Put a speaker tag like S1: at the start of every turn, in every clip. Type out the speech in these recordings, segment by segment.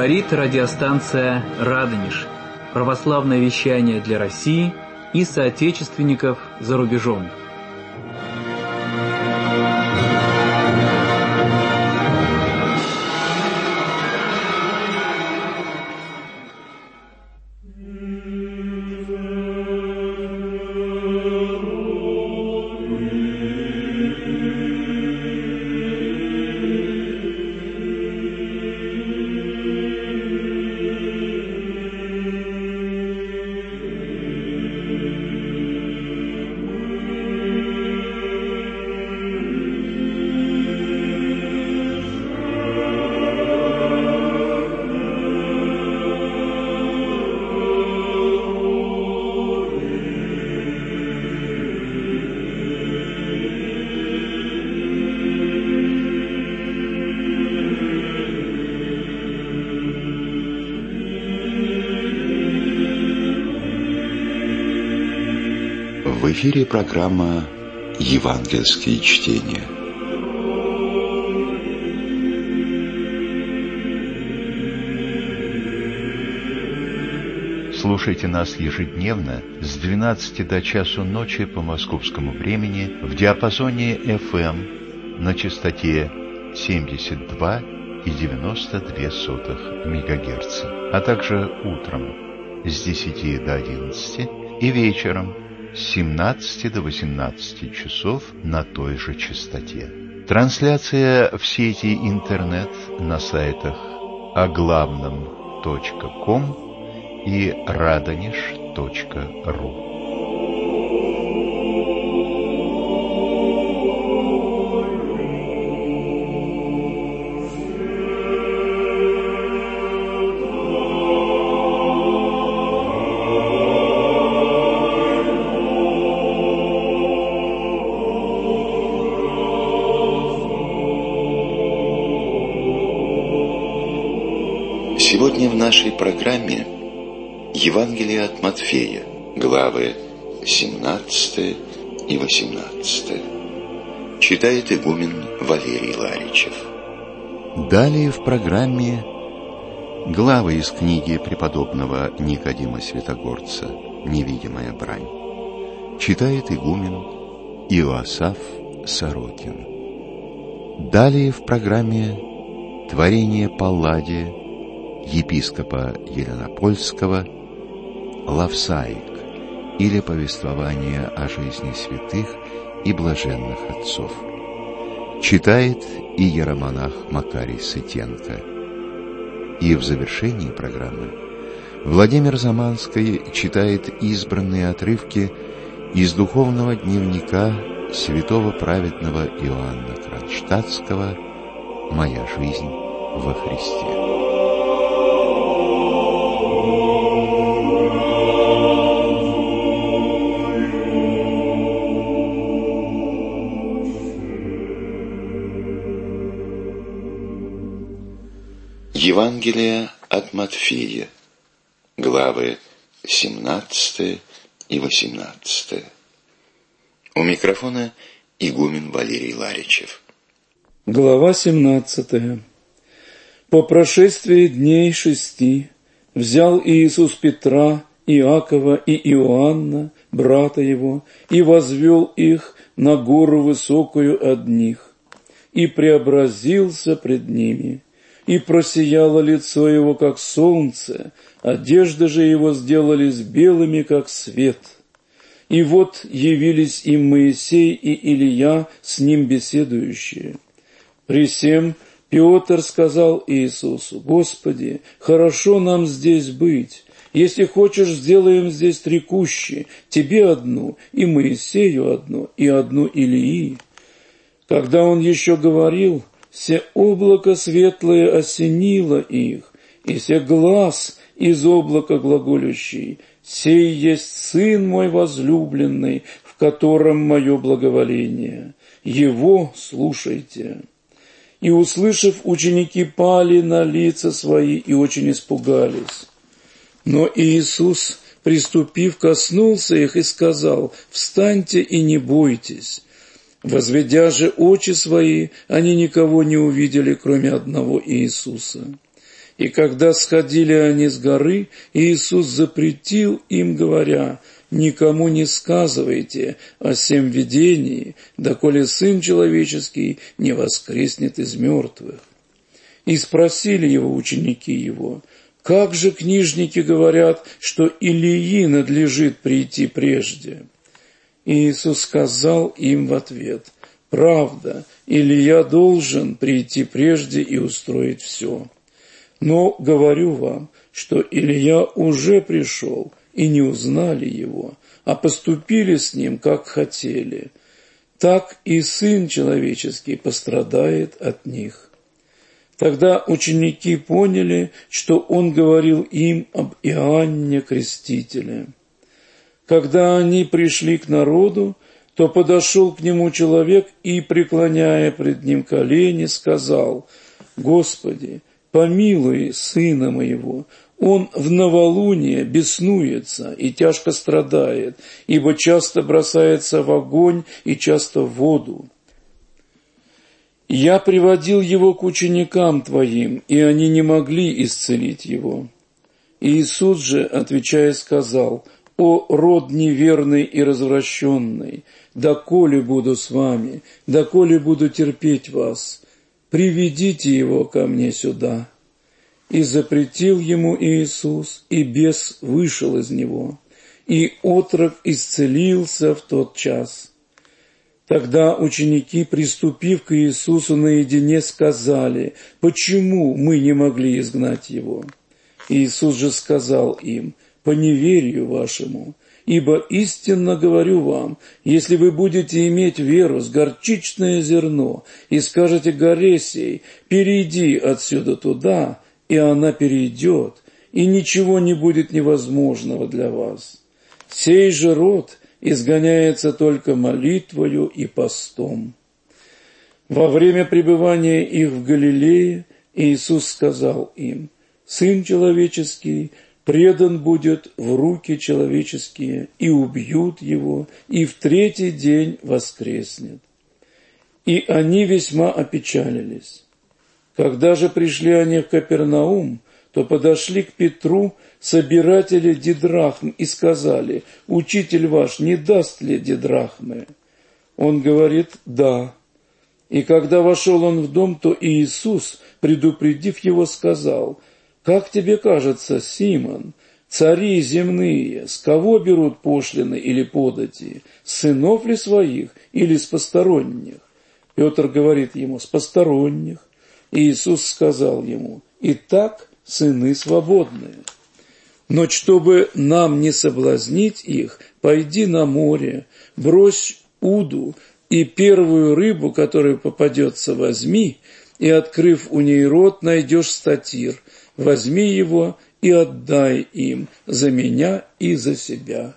S1: Говорит радиостанция «Радонеж». Православное вещание для России и соотечественников за рубежом.
S2: В эфире программа «Евангельские чтения».
S3: Слушайте нас ежедневно с 12 до часу ночи по московскому времени в диапазоне FM на частоте 72,92 МГц, а также утром с 10 до 11 и вечером с 17 до 18 часов на той же частоте. Трансляция в сети интернет на сайтах оглавном.ком и radonеж.ру.
S2: Сегодня в нашей программе Евангелие от Матфея, главы 17 и 18. Читает игумен Валерий Ларичев.
S4: Далее в программе главы из книги преподобного Никодима Святогорца «Невидимая брань». Читает игумен Иоасаф Сорокин. Далее в программе творение Палладия, епископа Еленопольского, Лавсаик, или повествование о жизни святых и блаженных отцов. Читает иеромонах Макарий Сытенко. И в завершении программы Владимир Заманский читает избранные отрывки из духовного дневника святого праведного Иоанна Кронштадтского «Моя жизнь во Христе».
S2: Евангелие от Матфея, главы 17 и 18. У микрофона игумен Валерий Ларичев.
S5: Глава 17. По прошествии дней 6 взял Иисус Петра, Иакова и Иоанна, брата его, и возвел их на гору высокую одних, и преобразился пред ними. И просияло лицо его, как солнце, одежды же его сделались белыми, как свет. И вот явились им Моисей и Илия, с ним беседующие. Присем Петр сказал Иисусу: «Господи, хорошо нам здесь быть. Если хочешь, сделаем здесь 3 кущи, тебе одну, и Моисею одну, и одну Илии». Когда он еще говорил, се облако светлое осенило их, и се глас из облака глаголющий: «Сей есть Сын мой возлюбленный, в котором мое благоволение. Его слушайте». И, услышав, ученики пали на лица свои и очень испугались. Но Иисус, приступив, коснулся их и сказал: «Встаньте и не бойтесь». Возведя же очи свои, они никого не увидели, кроме одного Иисуса. И когда сходили они с горы, Иисус запретил им, говоря: «Никому не сказывайте о сем видении, доколе Сын Человеческий не воскреснет из мертвых». И спросили его ученики его: «Как же книжники говорят, что Илии надлежит прийти прежде?» И Иисус сказал им в ответ: «Правда, Илия должен прийти прежде и устроить все. Но говорю вам, что Илия уже пришел, и не узнали его, а поступили с ним, как хотели. Так и Сын Человеческий пострадает от них». Тогда ученики поняли, что он говорил им об Иоанне Крестителе. Когда они пришли к народу, то подошел к нему человек и, преклоняя пред ним колени, сказал: «Господи, помилуй сына моего, он в новолуние беснуется и тяжко страдает, ибо часто бросается в огонь и часто в воду. Я приводил его к ученикам твоим, и они не могли исцелить его». Иисус же, отвечая, сказал: «О род неверный и развращенный, доколе буду с вами, доколе буду терпеть вас? Приведите его ко мне сюда». И запретил ему Иисус, и бес вышел из него, и отрок исцелился в тот час. Тогда ученики, приступив к Иисусу наедине, сказали: «Почему мы не могли изгнать его?» Иисус же сказал им: «По неверию вашему, ибо истинно говорю вам, если вы будете иметь веру с горчичное зерно и скажете горе сей: перейди отсюда туда, и она перейдет, и ничего не будет невозможного для вас. Сей же род изгоняется только молитвою и постом». Во время пребывания их в Галилее Иисус сказал им: «Сын Человеческий предан будет в руки человеческие, и убьют его, и в третий день воскреснет». И они весьма опечалились. Когда же пришли они в Капернаум, то подошли к Петру собиратели дидрахм и сказали: «Учитель ваш не даст ли дидрахмы?» Он говорит: «Да». И когда вошел он в дом, то Иисус, предупредив его, сказал: «Как тебе кажется, Симон, цари земные, с кого берут пошлины или подати, с сынов ли своих или с посторонних?» Петр говорит ему: «С посторонних». Иисус сказал ему: «Итак, сыны свободные. Но чтобы нам не соблазнить их, пойди на море, брось уду, и первую рыбу, которая попадется, возьми, и, открыв у ней рот, найдешь статир. Возьми его и отдай им за меня и за себя».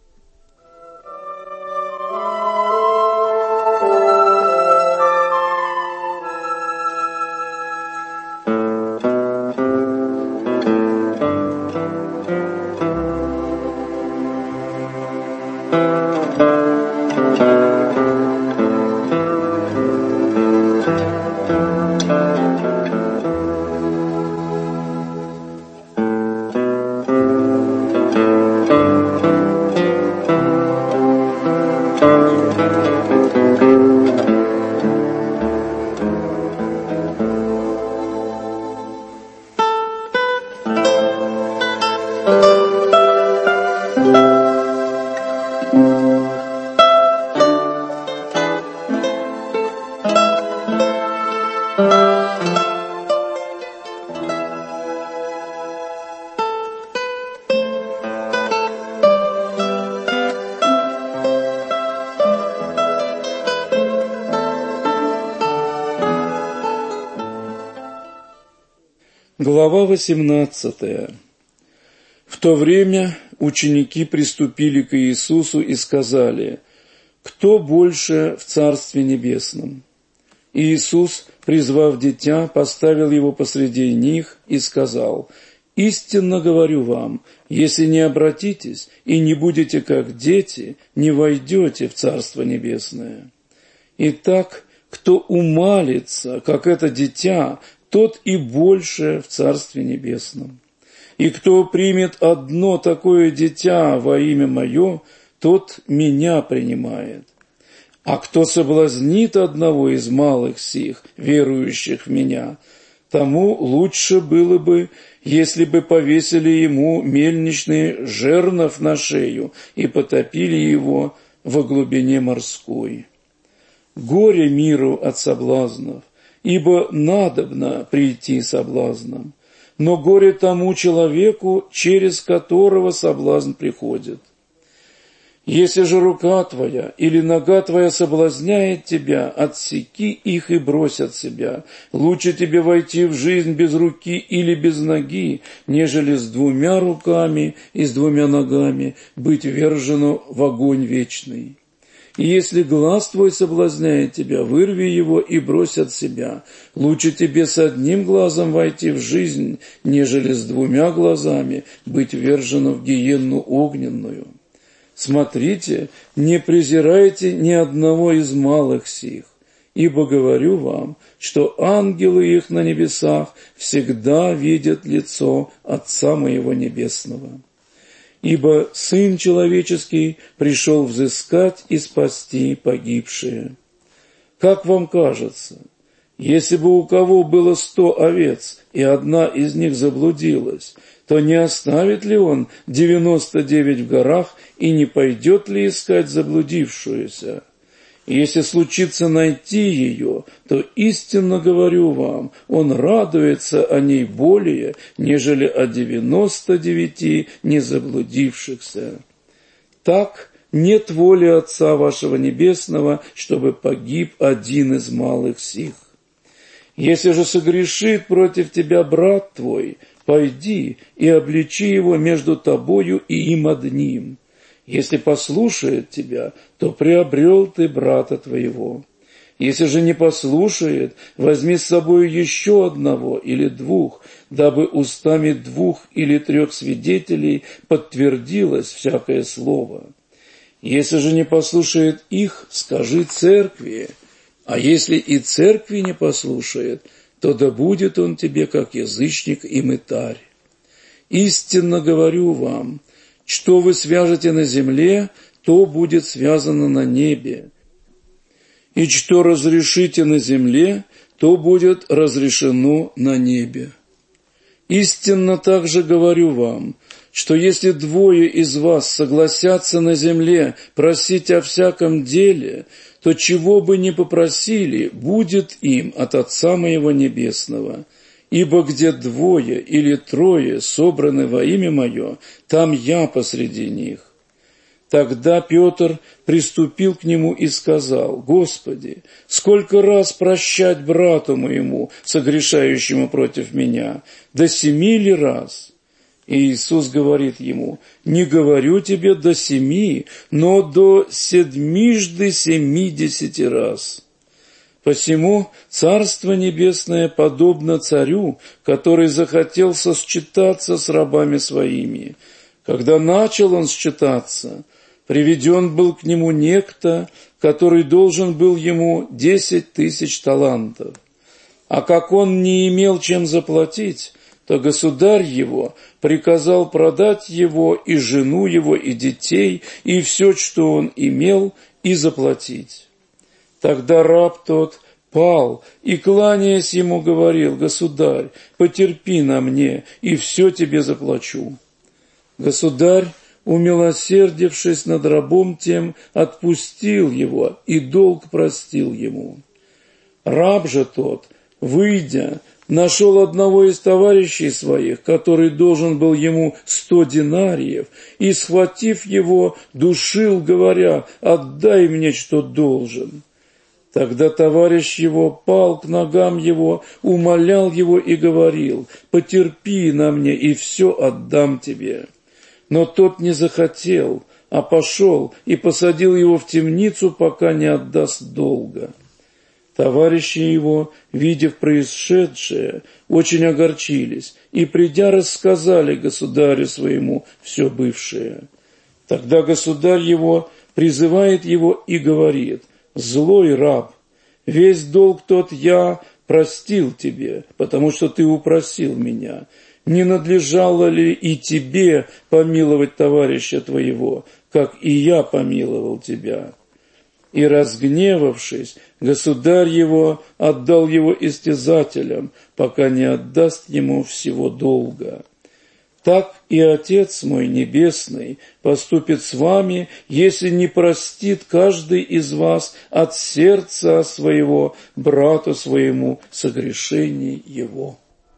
S5: Глава 18. В то время ученики приступили к Иисусу и сказали: «Кто больше в Царстве Небесном?» Иисус, призвав дитя, поставил его посреди них и сказал: «Истинно говорю вам, если не обратитесь и не будете как дети, не войдете в Царство Небесное. Итак, кто умалится, как это дитя, тот и больше в Царстве Небесном. И кто примет одно такое дитя во имя Мое, тот Меня принимает. А кто соблазнит одного из малых сих, верующих в Меня, тому лучше было бы, если бы повесили ему мельничный жернов на шею и потопили его во глубине морской. Горе миру от соблазнов, ибо надобно прийти соблазном, но горе тому человеку, через которого соблазн приходит. Если же рука твоя или нога твоя соблазняет тебя, отсеки их и брось от себя. Лучше тебе войти в жизнь без руки или без ноги, нежели с 2 руками и с 2 ногами быть ввержену в огонь вечный. И если глаз твой соблазняет тебя, вырви его и брось от себя. Лучше тебе с 1 глазом войти в жизнь, нежели с 2 глазами быть ввержену в гиенну огненную. Смотрите, не презирайте ни одного из малых сих, ибо говорю вам, что ангелы их на небесах всегда видят лицо Отца Моего Небесного. Ибо Сын Человеческий пришел взыскать и спасти погибшие. Как вам кажется, если бы у кого было 100 овец, и одна из них заблудилась, то не оставит ли он 99 в горах и не пойдет ли искать заблудившуюся? И если случится найти ее, то истинно говорю вам, он радуется о ней более, нежели о 99 незаблудившихся. Так нет воли Отца вашего Небесного, чтобы погиб один из малых сих. Если же согрешит против тебя брат твой, пойди и обличи его между тобою и им одним. Если послушает тебя, то приобрел ты брата твоего. Если же не послушает, возьми с собой еще 1 или 2, дабы устами 2 или 3 свидетелей подтвердилось всякое слово. Если же не послушает их, скажи церкви, а если и церкви не послушает, то да будет он тебе как язычник и мытарь. Истинно говорю вам, что вы свяжете на земле, то будет связано на небе, и что разрешите на земле, то будет разрешено на небе. Истинно также говорю вам, что если 2 из вас согласятся на земле просить о всяком деле, то чего бы ни попросили, будет им от Отца Моего Небесного. Ибо где 2 или 3 собраны во имя Мое, там Я посреди них. Тогда Петр приступил к нему и сказал: Господи, сколько раз прощать брату моему, согрешающему против меня? До 7 ли раз? И Иисус говорит ему: не говорю тебе до 7, но до 70 раз. Посему Царство Небесное подобно царю, который захотел сосчитаться с рабами своими. Когда начал он считаться, приведен был к нему некто, который должен был ему 10 000 талантов. А как он не имел чем заплатить, то государь его приказал продать его и жену его, и детей, и все, что он имел, и заплатить. Тогда раб тот пал и, кланяясь ему, говорил: Государь, потерпи на мне, и все тебе заплачу. Государь, умилосердившись над рабом тем, отпустил его и долг простил ему. Раб же тот, выйдя, нашел одного из товарищей своих, который должен был ему 100 динариев, и, схватив его, душил, говоря: «Отдай мне, что должен». Тогда товарищ его пал к ногам его, умолял его и говорил: «Потерпи на мне, и все отдам тебе». Но тот не захотел, а пошел и посадил его в темницу, пока не отдаст долга. Товарищи его, видев происшедшее, очень огорчились и, придя, рассказали государю своему все бывшее. Тогда государь его призывает его и говорит: «Злой раб, весь долг тот я простил тебе, потому что ты упросил меня. Не надлежало ли и тебе помиловать товарища твоего, как и я помиловал тебя?» И, разгневавшись, государь его отдал его истязателям, пока не отдаст ему всего долга. Так и Отец мой Небесный поступит с вами, если не простит каждый из вас от сердца своего брату своему согрешений его».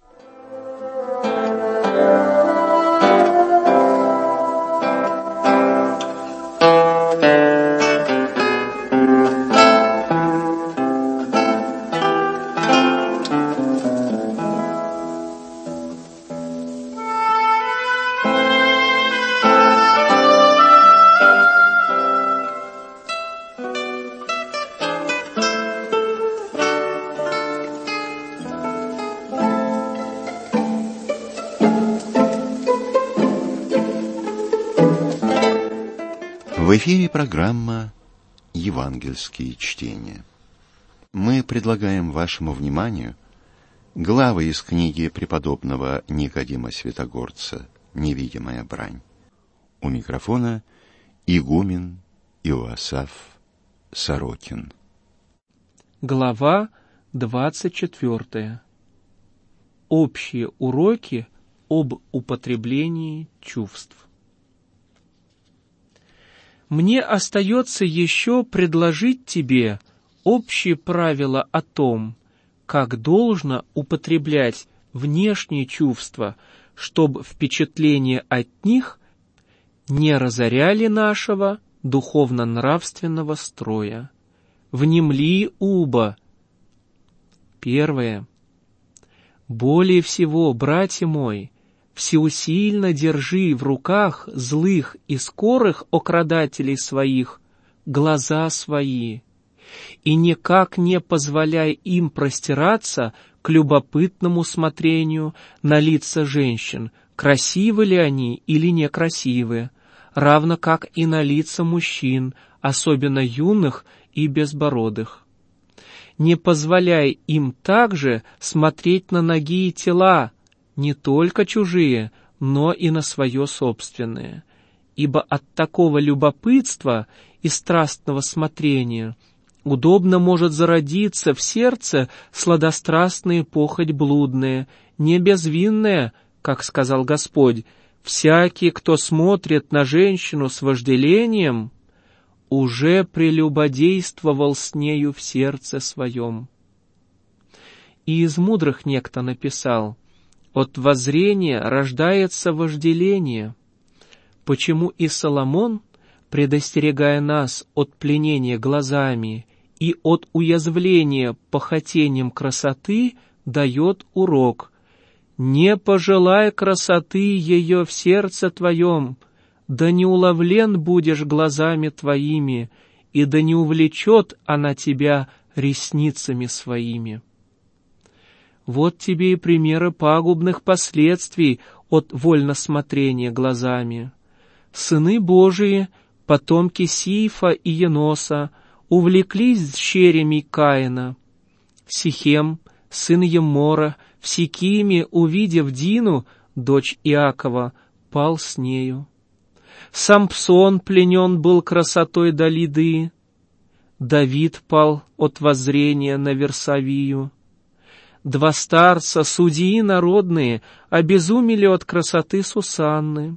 S4: В эфире программа «Евангельские чтения». Мы предлагаем вашему вниманию главы из книги преподобного Никодима Святогорца «Невидимая брань». У микрофона игумен Иоасаф Сорокин.
S6: Глава 24. Общие уроки об употреблении чувств. Мне остается еще предложить тебе общие правила о том, как должно употреблять внешние чувства, чтобы впечатления от них не разоряли нашего духовно-нравственного строя. Внемли уба. Первое. Более всего, братья мои, всеусильно держи в руках злых и скорых окрадателей своих глаза свои, и никак не позволяй им простираться к любопытному смотрению на лица женщин, красивы ли они или некрасивы, равно как и на лица мужчин, особенно юных и безбородых. Не позволяй им также смотреть на ноги и тела, не только чужие, но и на свое собственное. Ибо от такого любопытства и страстного смотрения удобно может зародиться в сердце сладострастная похоть блудная, не безвинная, как сказал Господь: «Всякий, кто смотрит на женщину с вожделением, уже прелюбодействовал с нею в сердце своем». И из мудрых некто написал: «От воззрения рождается вожделение». Почему и Соломон, предостерегая нас от пленения глазами и от уязвления похотением красоты, дает урок: «Не пожелай красоты ее в сердце твоем, да не уловлен будешь глазами твоими, и да не увлечет она тебя ресницами своими». Вот тебе и примеры пагубных последствий от вольносмотрения глазами. Сыны Божии, потомки Сифа и Еноса, увлеклись щерями Каина. Сихем, сын Еммора, в Сикиме, увидев Дину, дочь Иакова, пал с нею. Сампсон пленен был красотой Далиды. Давид пал от воззрения на Версавию. Два старца, судьи народные, обезумели от красоты Сусанны.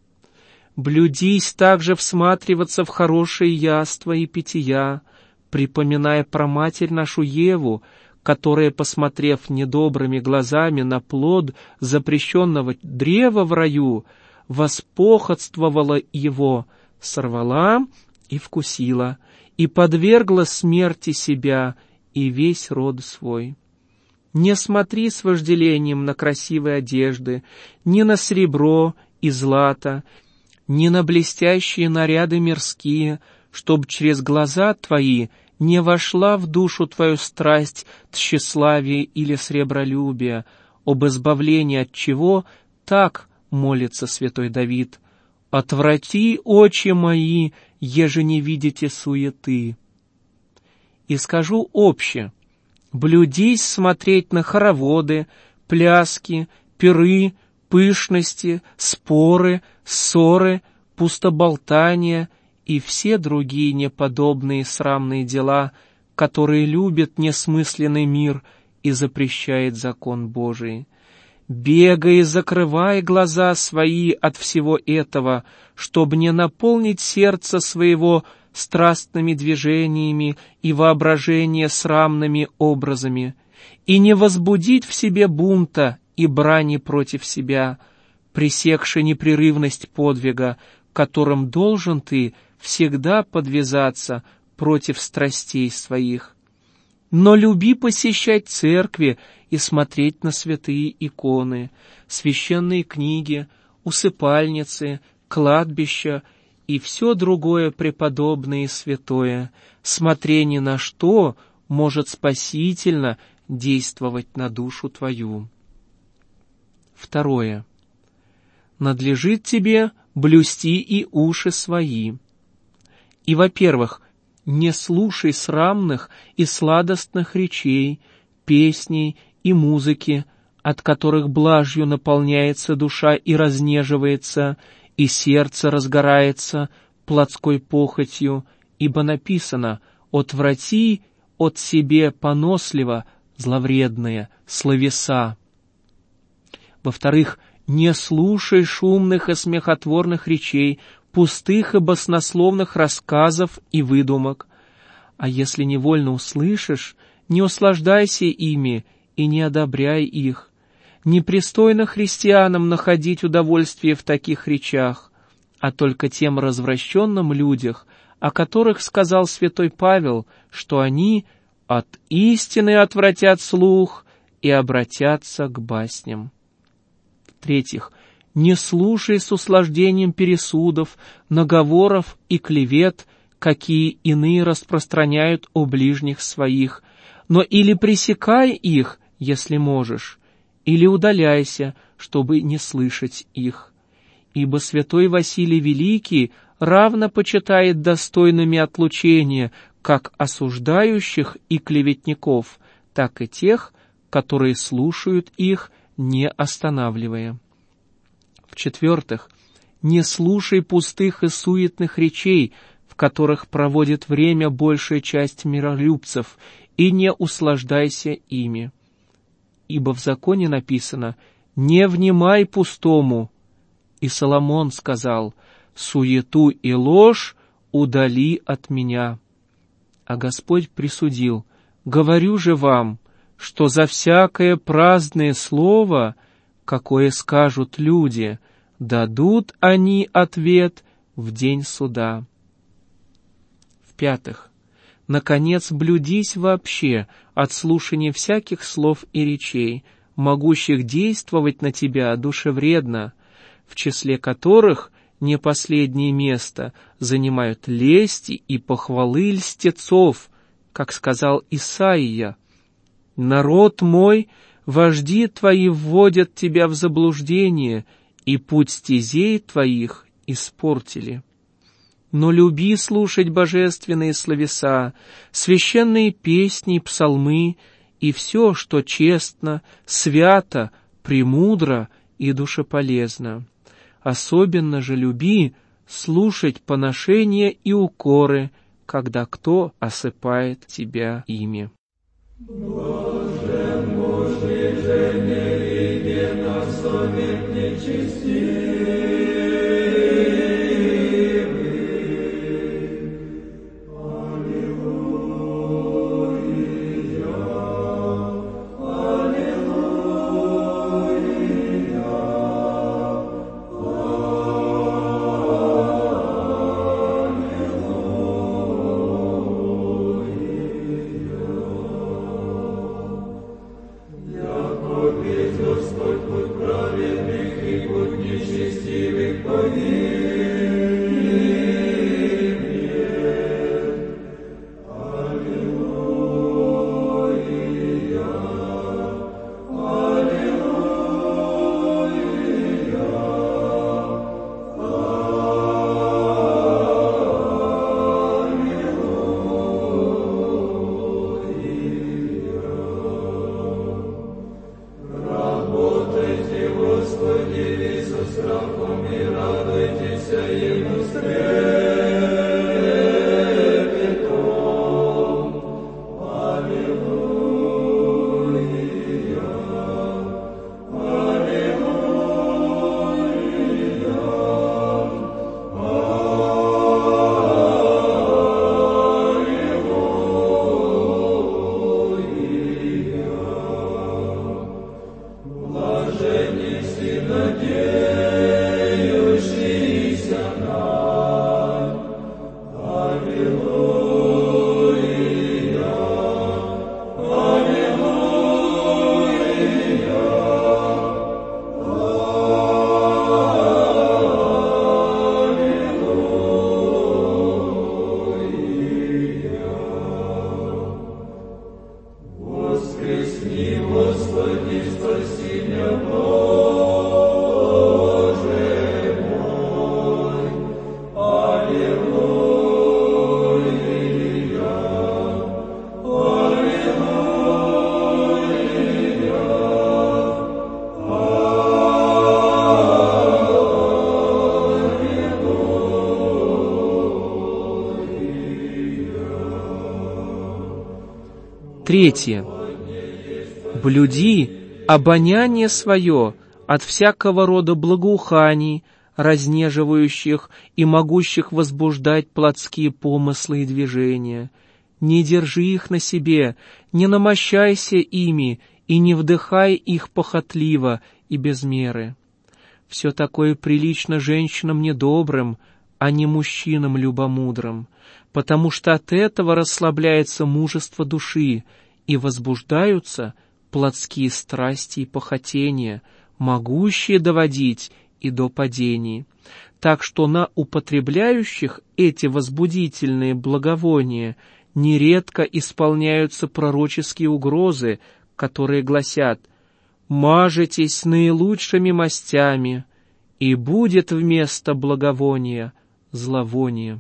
S6: Блюдись также всматриваться в хорошие яства и питья, припоминая про матерь нашу Еву, которая, посмотрев недобрыми глазами на плод запрещенного древа в раю, воспохотствовала его, сорвала и вкусила, и подвергла смерти себя и весь род свой. Не смотри с вожделением на красивые одежды, ни на серебро и злато, ни на блестящие наряды мирские, чтоб через глаза твои не вошла в душу твою страсть тщеславия или сребролюбия, об избавлении от чего так молится святой Давид: «Отврати очи мои, еже не видите суеты». И скажу обще: Блюдись смотреть на хороводы, пляски, пиры, пышности, споры, ссоры, пустоболтания и все другие неподобные срамные дела, которые любит несмысленный мир и запрещает закон Божий. Бегай и закрывай глаза свои от всего этого, чтобы не наполнить сердце своего страстными движениями и воображение срамными образами, и не возбудить в себе бунта и брани против себя, пресекши непрерывность подвига, которым должен ты всегда подвязаться против страстей своих. Но люби посещать церкви и смотреть на святые иконы, священные книги, усыпальницы, кладбища и все другое преподобное и святое, смотря ни на что может спасительно действовать на душу твою. 2. Надлежит тебе блюсти и уши свои. И, во-первых, не слушай срамных и сладостных речей, песней и музыки, от которых блажью наполняется душа и разнеживается, и сердце разгорается плотской похотью, ибо написано: «Отврати от себе поносливо зловредные словеса». Во-вторых, не слушай шумных и смехотворных речей, пустых и баснословных рассказов и выдумок. А если невольно услышишь, не услаждайся ими и не одобряй их. Непристойно христианам находить удовольствие в таких речах, а только тем развращенным людях, о которых сказал святой Павел, что они от истины отвратят слух и обратятся к басням. В-третьих, не слушай с услаждением пересудов, наговоров и клевет, какие иные распространяют о ближних своих, но или пресекай их, если можешь, или удаляйся, чтобы не слышать их. Ибо святой Василий Великий равно почитает достойными отлучения как осуждающих и клеветников, так и тех, которые слушают их, не останавливая. В-четвертых, не слушай пустых и суетных речей, в которых проводит время большая часть миролюбцев, и не услаждайся ими. Ибо в законе написано: «Не внимай пустому». И Соломон сказал: «Суету и ложь удали от меня». А Господь присудил: «Говорю же вам, что за всякое праздное слово, какое скажут люди, дадут они ответ в день суда». В-пятых, наконец, блюдись вообще от слушания всяких слов и речей, могущих действовать на тебя душевредно, в числе которых не последнее место занимают лести и похвалы льстецов, как сказал Исаия: «Народ мой, вожди твои вводят тебя в заблуждение, и путь стезей твоих испортили». Но люби слушать божественные словеса, священные песни, псалмы и все, что честно, свято, премудро и душеполезно. Особенно же люби слушать поношения и укоры, когда кто осыпает тебя ими. Блажен мужний жене, и на совет нечестивый.
S7: Господь, будь праведных и будь нечестивых.
S6: Третье. Блюди обоняние свое от всякого рода благоуханий, разнеживающих и могущих возбуждать плотские помыслы и движения. Не держи их на себе, не намощайся ими и не вдыхай их похотливо и без меры. Все такое прилично женщинам недобрым, а не мужчинам любомудрым, потому что от этого расслабляется мужество души и возбуждаются плотские страсти и похотения, могущие доводить и до падений. Так что на употребляющих эти возбудительные благовония нередко исполняются пророческие угрозы, которые гласят: «Мажетесь наилучшими мастями, и будет вместо благовония зловоние».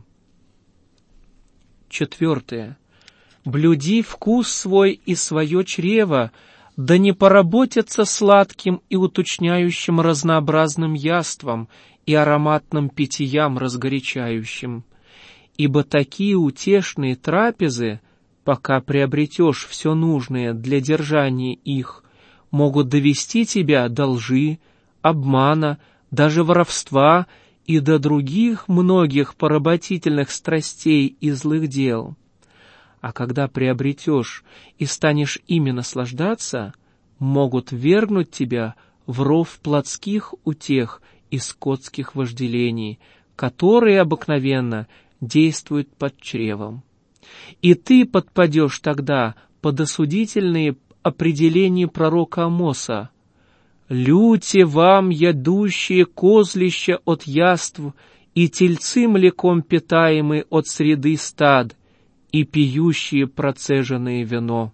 S6: Четвертое. Блюди вкус свой и свое чрево, да не поработятся сладким и уточняющим разнообразным яством и ароматным питьям разгорячающим. Ибо такие утешные трапезы, пока приобретешь все нужное для держания их, могут довести тебя до лжи, обмана, даже воровства и до других многих поработительных страстей и злых дел. А когда приобретешь и станешь ими наслаждаться, могут ввергнуть тебя в ров плотских утех и скотских вожделений, которые обыкновенно действуют под чревом. И ты подпадешь тогда под осудительные определения пророка Амоса: «Люте вам, ядущие козлища от яств, и тельцы млеком питаемые от среды стад, и пьющие процеженное вино».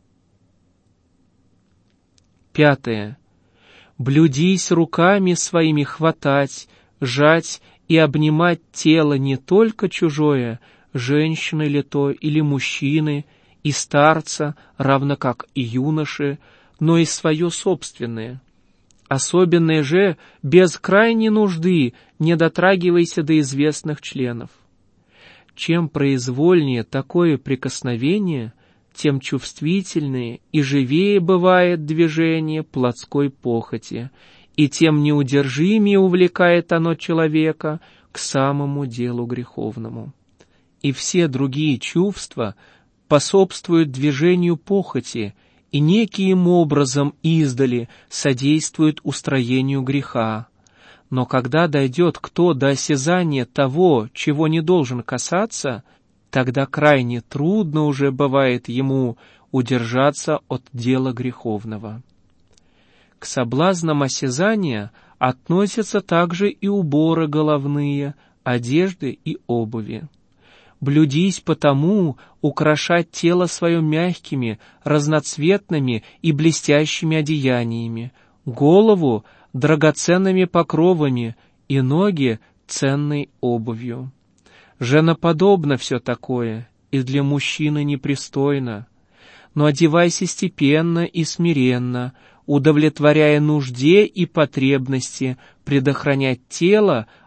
S6: Пятое. Блюдись руками своими хватать, жать и обнимать тело не только чужое, женщины ли то или мужчины, и старца, равно как и юноши, но и свое собственное. Особенное же, без крайней нужды, не дотрагивайся до известных членов. Чем произвольнее такое прикосновение, тем чувствительнее и живее бывает движение плотской похоти, и тем неудержимее увлекает оно человека к самому делу греховному. И все другие чувства способствуют движению похоти и неким образом издали содействуют устроению греха. Но когда дойдет кто до осязания того, чего не должен касаться, тогда крайне трудно уже бывает ему удержаться от дела греховного. К соблазнам осязания относятся также и уборы головные, одежды и обуви. Блюдись потому украшать тело свое мягкими, разноцветными и блестящими одеяниями, голову драгоценными покровами и ноги ценной обувью. Женоподобно все такое, и для мужчины непристойно. Но одевайся степенно и смиренно, удовлетворяя нужде и потребности предохранять тело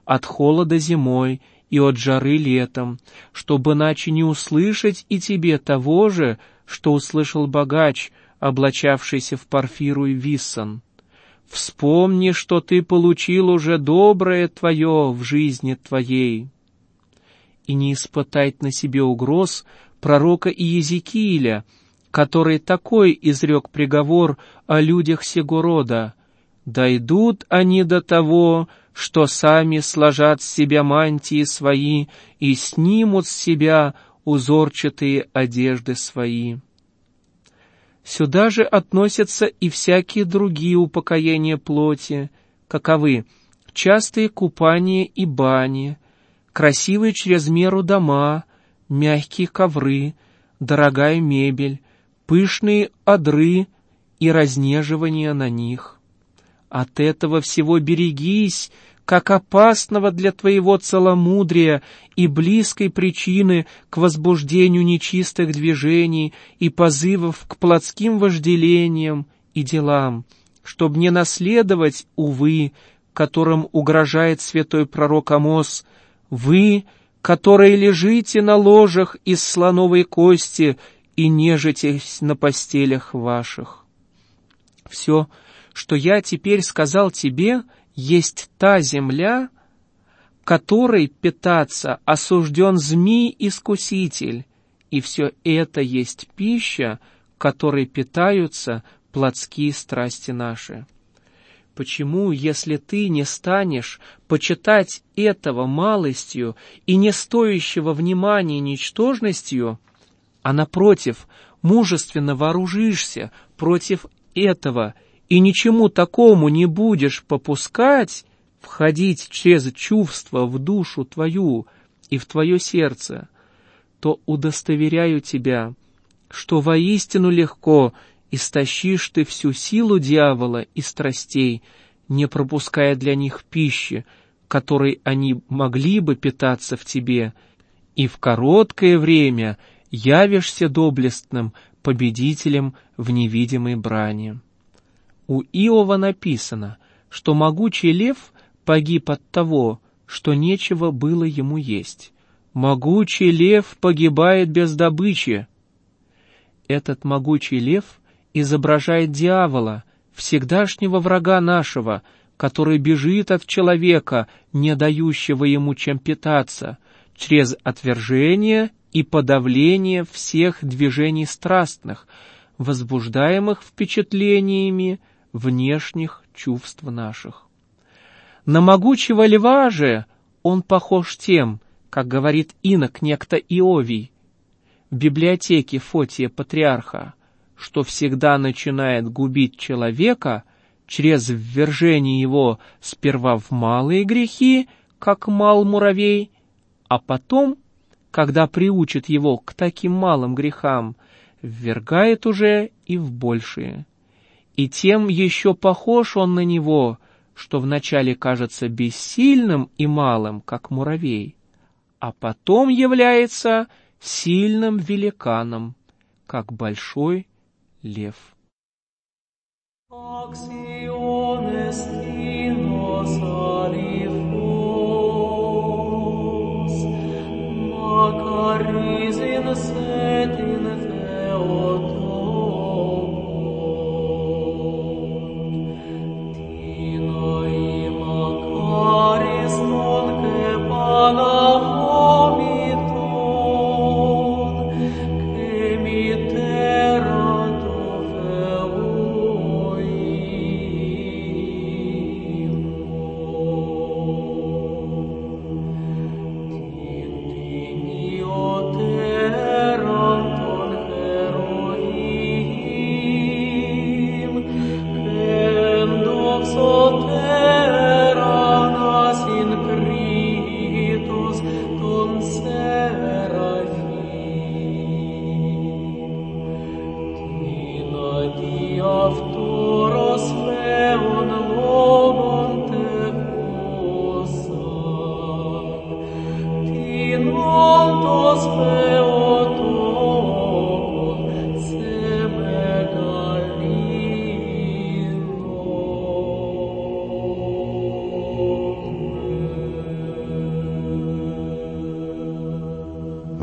S6: от холода зимой и от жары летом, чтобы иначе не услышать и тебе того же, что услышал богач, облачавшийся в парфиру и виссон. Вспомни, что ты получил уже доброе твое в жизни твоей. И не испытать на себе угроз пророка Иезекииля, который такой изрек приговор о людях сего рода: «Дойдут они до того, что сами сложат с себя мантии свои и снимут с себя узорчатые одежды свои». Сюда же относятся и всякие другие упокоения плоти, каковы частые купания и бани, красивые через меру дома, мягкие ковры, дорогая мебель, пышные одры и разнеживание на них. От этого всего берегись, как опасного для твоего целомудрия и близкой причины к возбуждению нечистых движений и позывов к плотским вожделениям и делам, чтобы не наследовать, увы, которым угрожает святой пророк Амос: «Вы, которые лежите на ложах из слоновой кости и нежитесь на постелях ваших». Все, что я теперь сказал тебе, есть та земля, которой питаться осужден змий-искуситель, и все это есть пища, которой питаются плотские страсти наши. Почему, если ты не станешь почитать этого малостью и не стоящего внимания ничтожностью, а напротив, мужественно вооружишься против этого и ничему такому не будешь попускать входить через чувства в душу твою и в твое сердце, то удостоверяю тебя, что воистину легко истощишь ты всю силу дьявола и страстей, не пропуская для них пищи, которой они могли бы питаться в тебе, и в короткое время явишься доблестным победителем в невидимой брани. У Иова написано, что могучий лев погиб от того, что нечего было ему есть. Могучий лев погибает без добычи. Этот могучий лев изображает дьявола, всегдашнего врага нашего, который бежит от человека, не дающего ему чем питаться, через отвержение и подавление всех движений страстных, возбуждаемых впечатлениями внешних чувств наших. На могучего льва же он похож тем, как говорит инок некто Иовий в библиотеке Фотия Патриарха, что всегда начинает губить человека через ввержение его сперва в малые грехи, как мал муравей, а потом, когда приучит его к таким малым грехам, ввергает уже и в большие. И тем еще похож он на него, что вначале кажется бессильным и малым, как муравей, а потом является сильным великаном, как большой лев.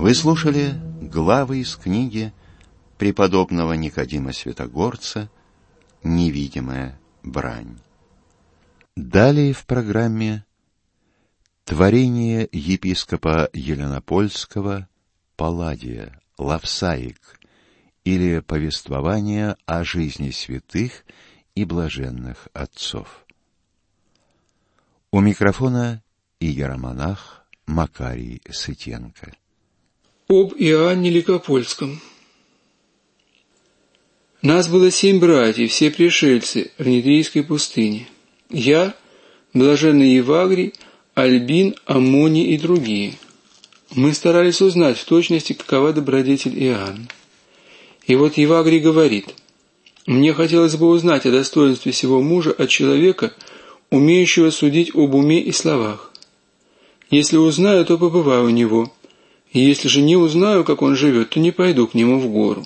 S4: Вы слушали главы из книги преподобного Никодима Святогорца «Невидимая брань». Далее в программе творение епископа Еленопольского Палладия «Лавсаик» или повествование о жизни святых и блаженных отцов. У микрофона иеромонах Макарий Сытенко.
S5: Об Иоанне Ликопольском. Нас было 7 братьев, все пришельцы в Нидрийской пустыне. Я, блаженный Евагрий, Альбин, Аммоний и другие. Мы старались узнать в точности, какова добродетель Иоанна. И вот Евагрий говорит: «Мне хотелось бы узнать о достоинстве сего мужа от человека, умеющего судить об уме и словах. Если узнаю, то побываю у него, и если же не узнаю, как он живет, то не пойду к нему в гору».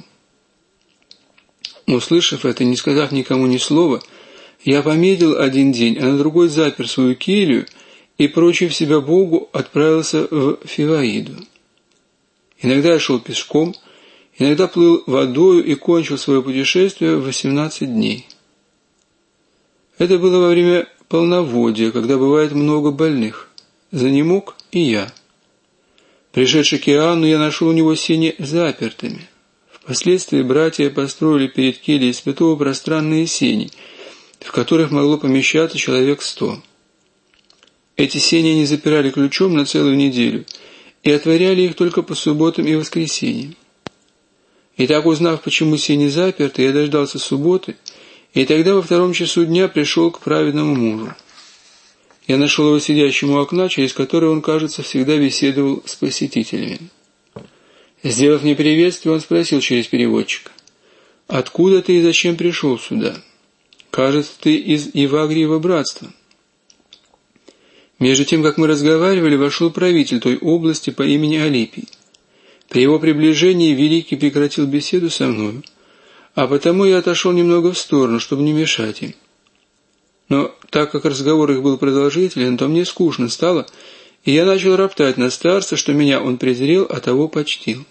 S5: Услышав это, не сказав никому ни слова, я помедлил один день, а на другой запер свою келью и, поручив себя Богу, отправился в Фиваиду. Иногда я шел пешком, иногда плыл водою и кончил свое путешествие в 18 дней. Это было во время полноводия, когда бывает много больных. Занемог и я. Пришедший к Иоанну, я нашел у него сени запертыми. Впоследствии братья построили перед кельей святого пространные сени, в которых могло помещаться человек 100. Эти сени они запирали ключом на целую неделю и отворяли их только по субботам и воскресеньям. Итак, узнав, почему сени заперты, я дождался субботы, и тогда во 2 часу дня пришел к праведному мужу. Я нашел его сидящим у окна, через которое он, кажется, всегда беседовал с посетителями. Сделав мне приветствие, он спросил через переводчика: «Откуда ты и зачем пришел сюда? Кажется, ты из Евагриева братства». Между тем, как мы разговаривали, вошел правитель той области по имени Алипий. При его приближении Великий прекратил беседу со мною, а потому я отошел немного в сторону, чтобы не мешать им. Но так как разговор их был продолжителен, то мне скучно стало, и я начал роптать на старца, что меня он презрел, а того почтил.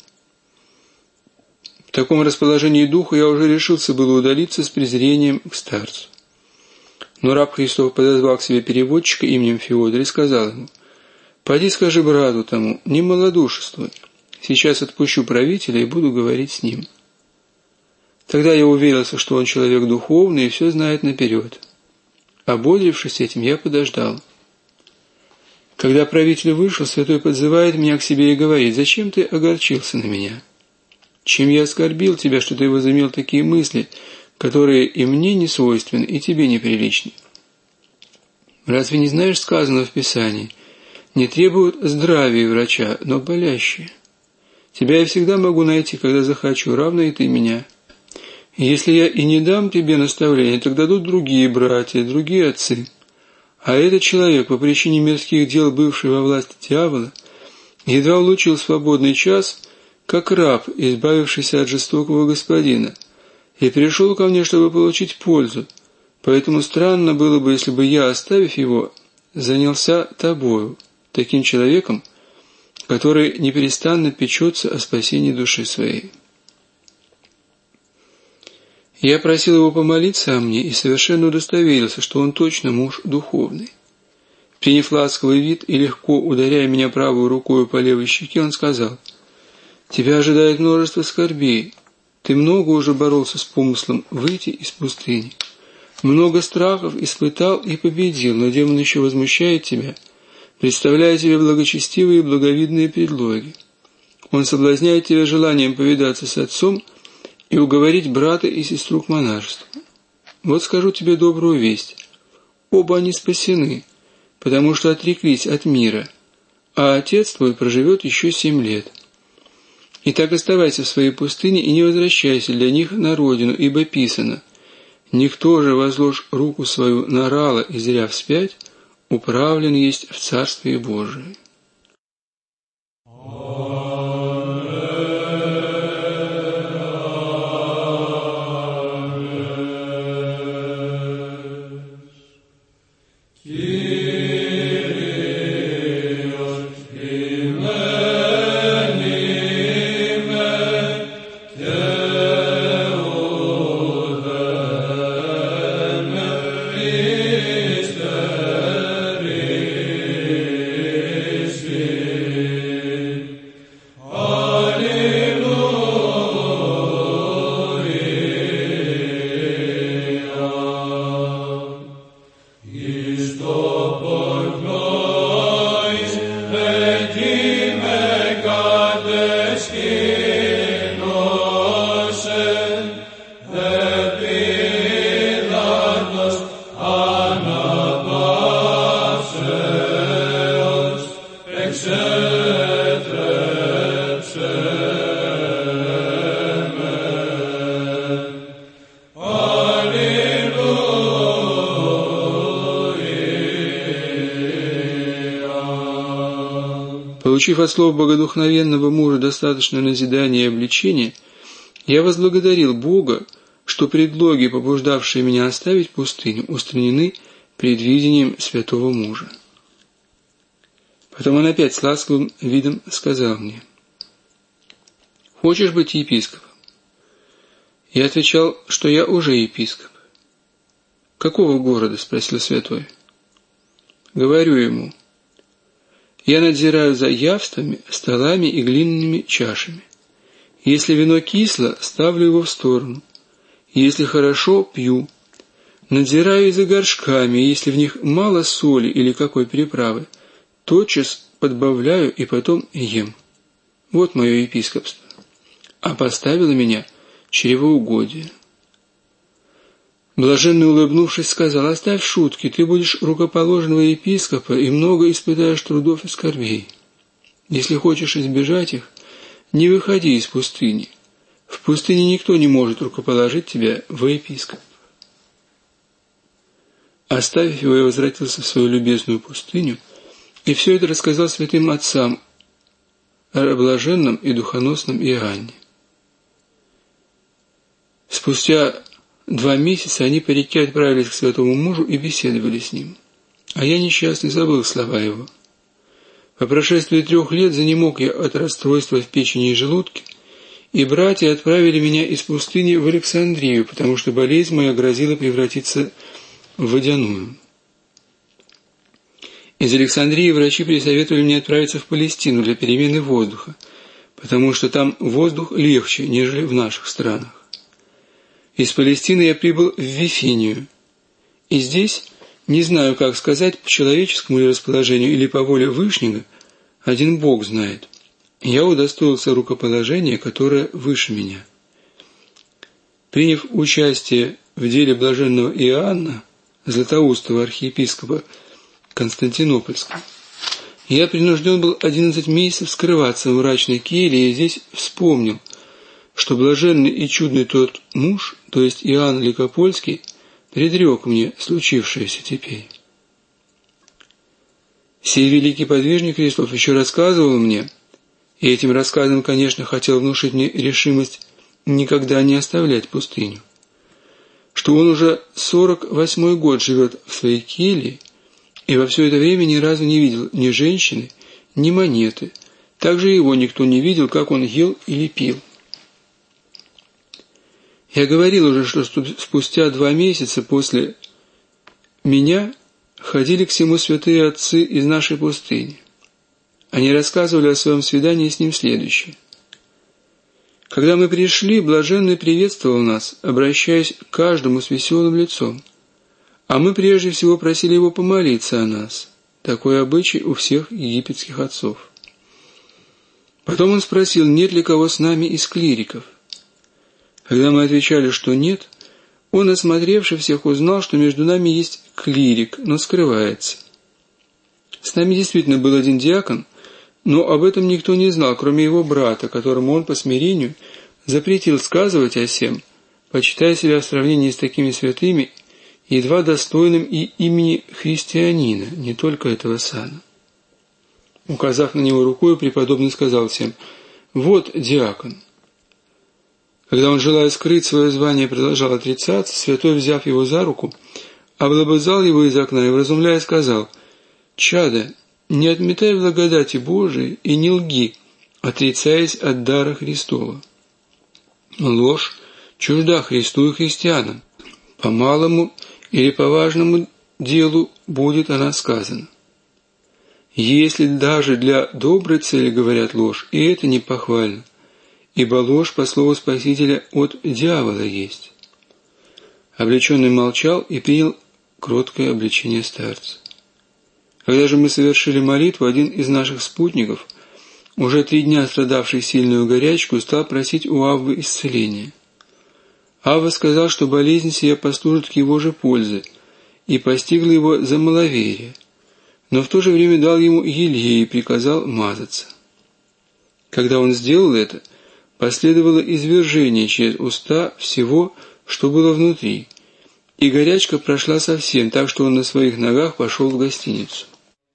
S5: В таком расположении духа я уже решился было удалиться с презрением к старцу. Но раб Христов подозвал к себе переводчика именем Феодор и сказал ему: «Поди скажи брату тому, не малодушествуй, сейчас отпущу правителя и буду говорить с ним». Тогда я уверился, что он человек духовный и все знает наперед. Ободрившись этим, я подождал. Когда правитель вышел, святой подзывает меня к себе и говорит: «Зачем ты огорчился на меня? Чем я оскорбил тебя, что ты возымел такие мысли, которые и мне не свойственны, и тебе неприличны? Разве не знаешь, сказано в Писании: не требуют здравия врача, но болящие? Тебя я всегда могу найти, когда захочу, равно и ты меня. И если я и не дам тебе наставления, так дадут другие братья, другие отцы. А этот человек, по причине мирских дел, бывший во власти дьявола, едва улучил свободный час, как раб, избавившийся от жестокого господина, и пришел ко мне, чтобы получить пользу. Поэтому странно было бы, если бы я, оставив его, занялся тобою, таким человеком, который неперестанно печется о спасении души своей». Я просил его помолиться о мне и совершенно удостоверился, что он точно муж духовный. Приняв ласковый вид и легко ударяя меня правой рукой по левой щеке, он сказал: «Тебя ожидает множество скорбей. Ты много уже боролся с помыслом выйти из пустыни. Много страхов испытал и победил, но демон еще возмущает тебя, представляя тебе благочестивые и благовидные предлоги. Он соблазняет тебя желанием повидаться с отцом и уговорить брата и сестру к монашеству. Вот скажу тебе добрую весть. Оба они спасены, потому что отреклись от мира, а отец твой проживет еще 7 лет. Итак, оставайся в своей пустыне и не возвращайся для них на родину, ибо писано: никто же, возложь руку свою на рало и зря вспять, управлен есть в Царстве Божие».
S7: Kyrie, Получив от слов богодухновенного мужа достаточно назидания и обличения, я возблагодарил Бога, что предлоги, побуждавшие меня оставить пустыню, устранены предвидением святого мужа. Потом он опять с ласковым видом сказал мне: «Хочешь быть епископом?» Я отвечал, что я уже епископ. «Какого города?» — спросил святой. Говорю ему: «Я надзираю за явствами, столами и глиняными чашами. Если вино кисло, ставлю его в сторону. Если хорошо, пью. Надзираю и за горшками, если в них мало соли или какой приправы, тотчас подбавляю и потом ем. Вот мое епископство. А поставило меня чревоугодие». Блаженный, улыбнувшись, сказал: «Оставь шутки, ты будешь рукоположенного епископа и много испытаешь трудов и скорбей. Если хочешь избежать их, не выходи из пустыни. В пустыне никто не может рукоположить тебя во епископ». Оставив его, я возвратился в свою любезную пустыню и все это рассказал святым отцам о блаженном и духоносном Иоанне. Спустя 2 месяца они по реке отправились к святому мужу и беседовали с ним. А я, несчастный, забыл слова его. По прошествии 3 лет занемог я от расстройства в печени и желудке, и братья отправили меня из пустыни в Александрию, потому что болезнь моя грозила превратиться в водяную. Из Александрии врачи присоветовали мне отправиться в Палестину для перемены воздуха, потому что там воздух легче, нежели в наших странах. Из Палестины я прибыл в Вифинию, и здесь, не знаю, как сказать, по человеческому ли расположению или по воле Вышнего, один Бог знает, я удостоился рукоположения, которое выше меня. Приняв участие в деле блаженного Иоанна, златоустого архиепископа Константинопольского, я принужден был 11 месяцев скрываться в мрачной келье, и здесь вспомнил, что блаженный и чудный тот муж, то есть Иоанн Ликопольский, предрек мне случившееся теперь. Сей великий подвижник Христов еще рассказывал мне, и этим рассказом, конечно, хотел внушить мне решимость никогда не оставлять пустыню, что он уже 48-й год живет в своей келье, и во все это время ни разу не видел ни женщины, ни монеты, также его никто не видел, как он ел или пил. Я говорил уже, что спустя 2 месяца после меня ходили к сему святые отцы из нашей пустыни. Они рассказывали о своем свидании с ним следующее. Когда мы пришли, блаженный приветствовал нас, обращаясь к каждому с веселым лицом, а мы прежде всего просили его помолиться о нас. Такой обычай у всех египетских отцов. Потом он спросил, нет ли кого с нами из клириков. Когда мы отвечали, что нет, он, осмотревший всех, узнал, что между нами есть клирик, но скрывается. С нами действительно был один диакон, но об этом никто не знал, кроме его брата, которому он по смирению запретил сказывать о сем, почитая себя в сравнении с такими святыми едва достойным и имени христианина, не только этого сана. Указав на него рукой, преподобный сказал всем: «Вот диакон». Когда он, желая скрыть свое звание, продолжал отрицаться, святой, взяв его за руку, облобызал его из окна и, вразумляя, сказал: «Чадо, не отметай благодати Божией и не лги, отрицаясь от дара Христова. Ложь чужда Христу и христианам. По малому или по важному делу будет она сказана. Если даже для доброй цели говорят ложь, и это не похвально, ибо ложь, по слову Спасителя, от дьявола есть». Облеченный молчал и принял кроткое обличение старца. Когда же мы совершили молитву, один из наших спутников, уже 3 дня страдавший сильную горячку, стал просить у Аввы исцеления. Авва сказал, что болезнь сия послужит к его же пользе, и постигла его за маловерие, но в то же время дал ему елей и приказал мазаться. Когда он сделал это, последовало извержение через уста всего, что было внутри, и горячка прошла совсем, так что он на своих ногах пошел в гостиницу.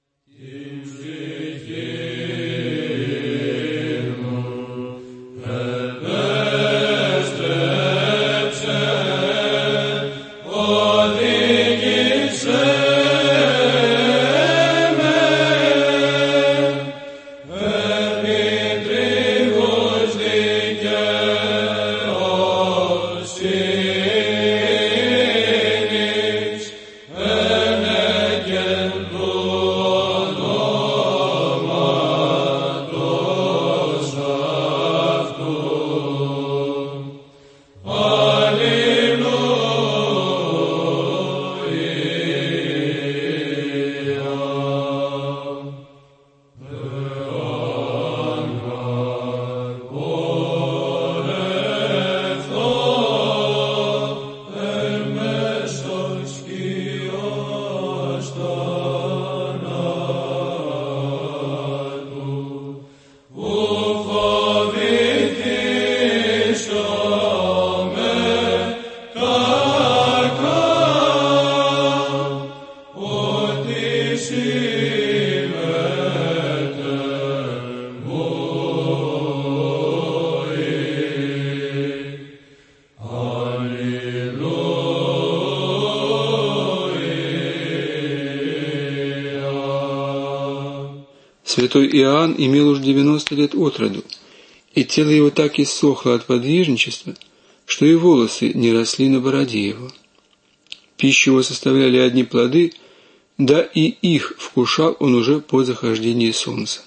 S7: Святой Иоанн имел уж 90 лет от роду, и тело его так иссохло от подвижничества, что и волосы не росли на бороде его. Пищу его составляли одни плоды, да и их вкушал он уже по захождении солнца.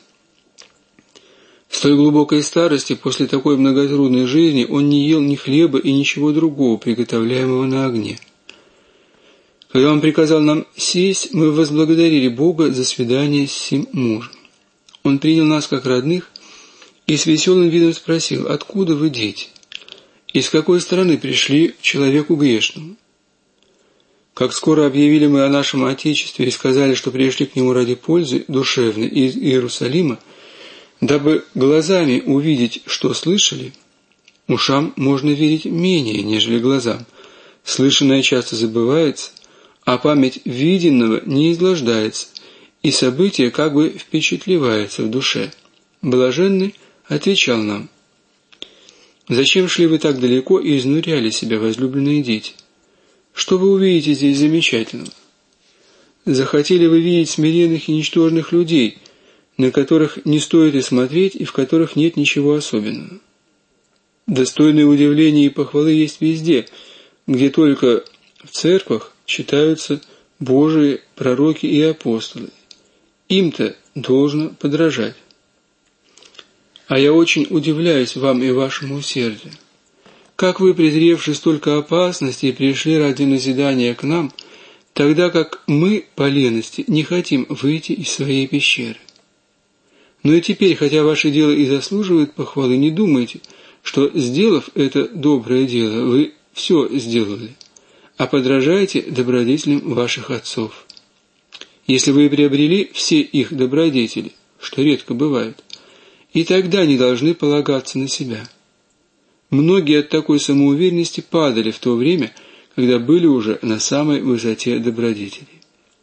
S7: В столь глубокой старости, после такой многотрудной жизни, он не ел ни хлеба и ничего другого, приготовляемого на огне. Когда он приказал нам сесть, мы возблагодарили Бога за свидание с сим мужем. Он принял нас как родных и с веселым видом спросил: «Откуда вы, дети? Из какой страны пришли к человеку грешному?» Как скоро объявили мы о нашем Отечестве и сказали, что пришли к нему ради пользы душевной из Иерусалима, дабы глазами увидеть, что слышали, ушам можно верить менее, нежели глазам. Слышанное часто забывается, а память виденного не излождается, и событие как бы впечатлевается в душе. Блаженный отвечал нам: «Зачем шли вы так далеко и изнуряли себя, возлюбленные дети? Что вы увидите здесь замечательного? Захотели вы видеть смиренных и ничтожных людей, на которых не стоит и смотреть, и в которых нет ничего особенного. Достойные удивления и похвалы есть везде, где только в церквах читаются Божии пророки и апостолы. Им-то должно подражать. А я очень удивляюсь вам и вашему усердию. Как вы, презревши столько опасностей, пришли ради назидания к нам, тогда как мы, по лености, не хотим выйти из своей пещеры. Но и теперь, хотя ваше дело и заслуживает похвалы, не думайте, что, сделав это доброе дело, вы все сделали, а подражайте добродетелям ваших отцов. Если вы приобрели все их добродетели, что редко бывает, и тогда не должны полагаться на себя. Многие от такой самоуверенности падали в то время, когда были уже на самой высоте добродетелей.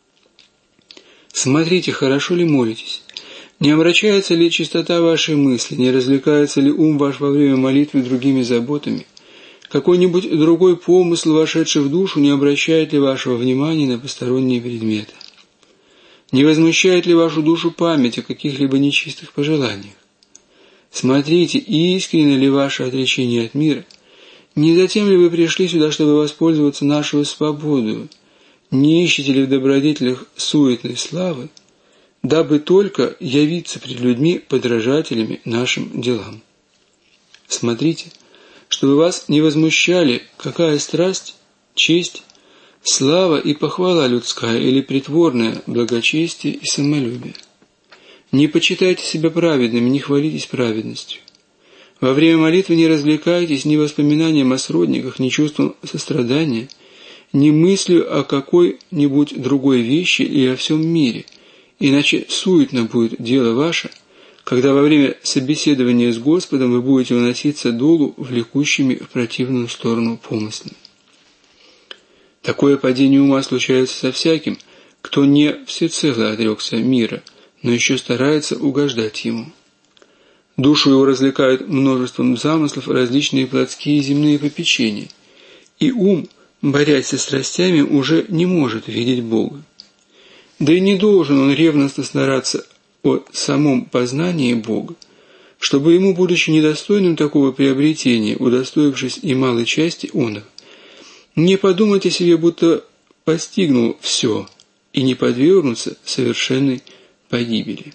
S7: Смотрите, хорошо ли молитесь, не омрачается ли чистота вашей мысли, не развлекается ли ум ваш во время молитвы другими заботами, какой-нибудь другой помысл, вошедший в душу, не обращает ли вашего внимания на посторонние предметы, не возмущает ли вашу душу память о каких-либо нечистых пожеланиях. Смотрите, искренне ли ваше отречение от мира, не затем ли вы пришли сюда, чтобы воспользоваться нашей свободой, не ищете ли в добродетелях суетной славы, дабы только явиться пред людьми подражателями нашим делам. Смотрите, чтобы вас не возмущали какая страсть, честь, слава и похвала людская или притворное благочестие и самолюбие. Не почитайте себя праведными, не хвалитесь праведностью. Во время молитвы не развлекайтесь ни воспоминанием о сродниках, ни чувством сострадания, ни мыслью о какой-нибудь другой вещи и о всем мире, иначе суетно будет дело ваше, когда во время собеседования с Господом вы будете уноситься долу влекущими в противную сторону помыслами. Такое падение ума случается со всяким, кто не всецело отрекся мира, но еще старается угождать ему. Душу его развлекают множеством замыслов различные плотские и земные попечения, и ум, борясь со страстями, уже не может видеть Бога. Да и не должен он ревностно стараться о самом познании Бога, чтобы ему, будучи недостойным такого приобретения, удостоившись и малой части оного, не подумать о себе, будто постигнул все, и не подвергнуться совершенной погибели.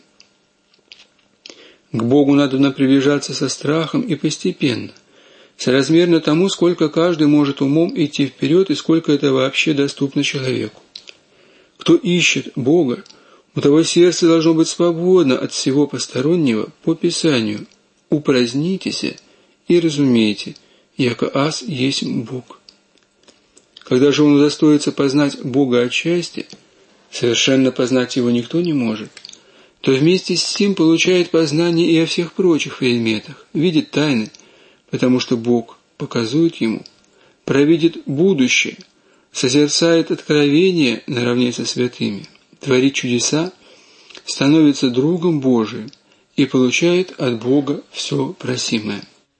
S7: К Богу надо приближаться со страхом и постепенно, соразмерно тому, сколько каждый может умом идти вперед и сколько это вообще доступно человеку. Кто ищет Бога, у того сердце должно быть свободно от всего постороннего по Писанию. Упразднитесь и разумейте, яко аз есть Бог. Когда же он удостоится познать Бога отчасти, совершенно познать его никто не может, то вместе с тем получает познание и о всех прочих предметах, видит тайны, потому что Бог показует ему, провидит будущее, созерцает откровение наравне со святыми, творит чудеса, становится другом Божиим и получает от Бога все просимое.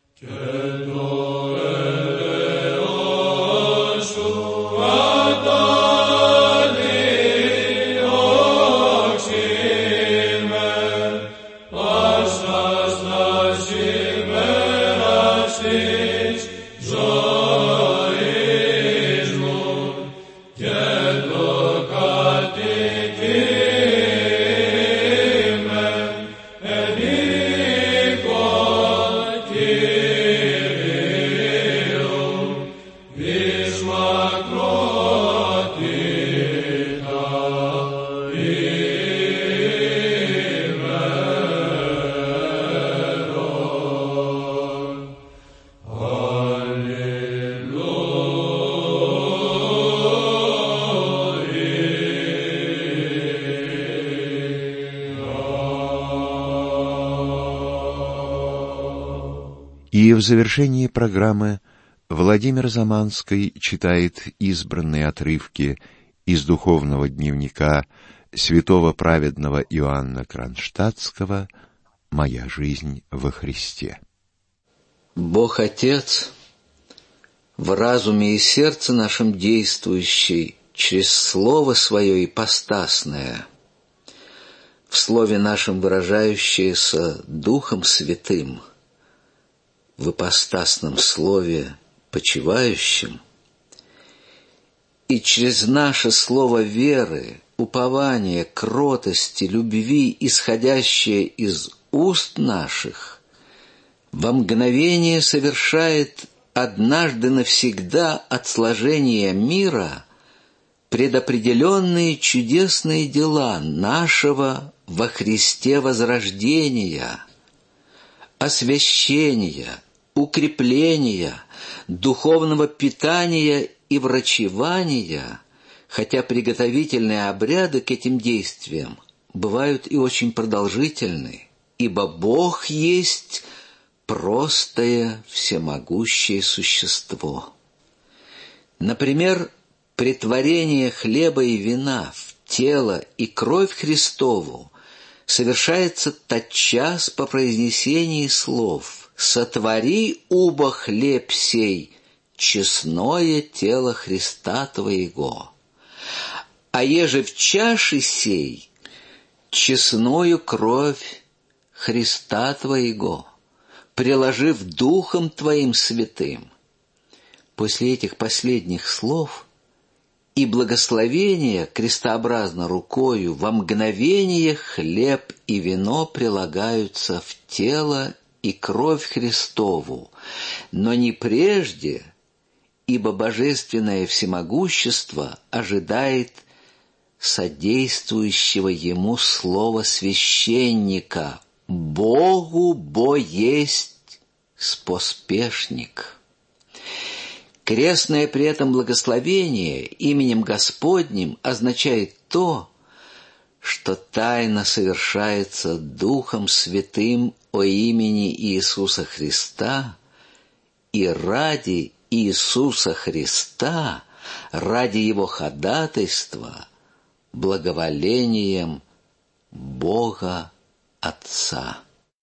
S4: И в завершении программы Владимир Заманский читает избранные отрывки из духовного дневника святого праведного Иоанна Кронштадтского «Моя жизнь во Христе».
S8: Бог Отец, в разуме и сердце нашем действующий через Слово Свое ипостасное, в Слове нашем выражающееся Духом Святым, в ипостасном Слове почивающем, и через наше слово веры, упования, кротости, любви, исходящее из уст наших, во мгновение совершает однажды навсегда от сложения мира предопределенные чудесные дела нашего во Христе возрождения, освящения, укрепления, духовного питания и врачевания, хотя приготовительные обряды к этим действиям бывают и очень продолжительны, ибо Бог есть простое всемогущее существо. Например, претворение хлеба и вина в тело и кровь Христову совершается тотчас по произнесении слов «Сотвори, убо хлеб сей, честное тело Христа Твоего, а еже в чаше сей, честную кровь Христа Твоего, приложив Духом Твоим святым». После этих последних слов и благословения крестообразно рукою во мгновение хлеб и вино прилагаются в тело и кровь Христову, но не прежде, ибо божественное всемогущество ожидает содействующего ему слова священника. Богу бо есть споспешник. Крестное при этом благословение именем Господним означает то, что тайна совершается Духом Святым о имени Иисуса Христа, и ради Иисуса Христа, ради Его ходатайства, благоволением Бога Отца.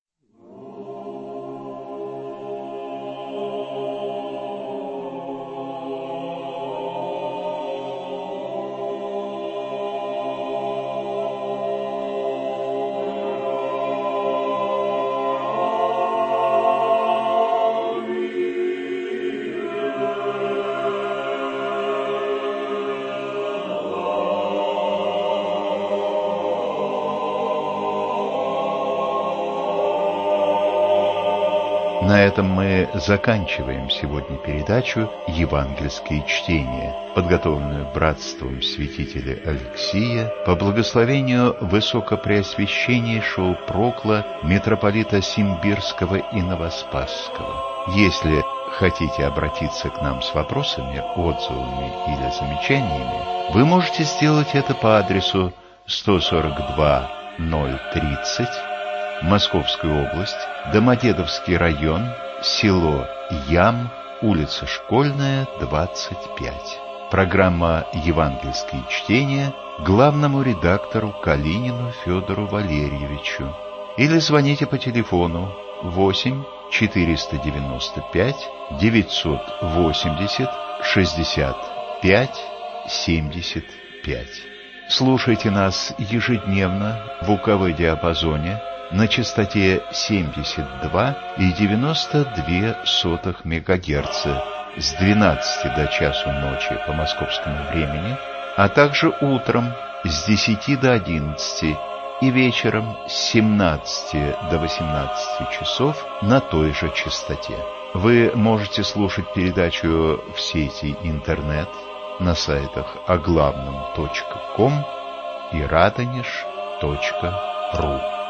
S3: На этом мы заканчиваем сегодня передачу «Евангельские чтения», подготовленную братством святителя Алексия по благословению высокопреосвященнейшего прокла митрополита Симбирского и Новоспасского. Если хотите обратиться к нам с вопросами, отзывами или замечаниями, вы можете сделать это по адресу 142-030, Московская область, Домодедовский район, село Ям, улица Школьная, 25. Программа «Евангельские чтения» главному редактору Калинину Федору Валерьевичу. Или звоните по телефону 8 495 980 65 75. Слушайте нас ежедневно в УКВ-диапазоне на частоте 72,92 МГц с 12 до часу ночи по московскому времени, а также утром с 10 до 11 и вечером с 17 до 18 часов на той же частоте. Вы можете слушать передачу в сети интернет на сайтах оглавном.ком и радонеж.ру.